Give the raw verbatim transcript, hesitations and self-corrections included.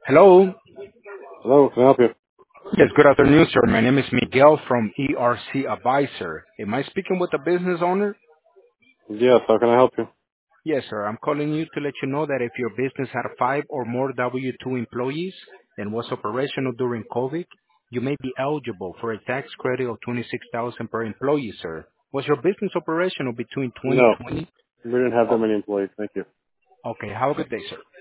Hello. Hello, can I help you? Yes, good afternoon, sir. My name is Miguel from E R C Advisor. Am I speaking with the business owner? Yes, how can I help you? Yes, sir. I'm calling you to let you know that if your business had five or more W two employees and was operational during COVID, you may be eligible for a tax credit of twenty-six thousand dollars per employee, sir. Was your business operational between No, twenty twenty? we didn't have that Oh, many employees. Thank you. okay. Have a good day, sir.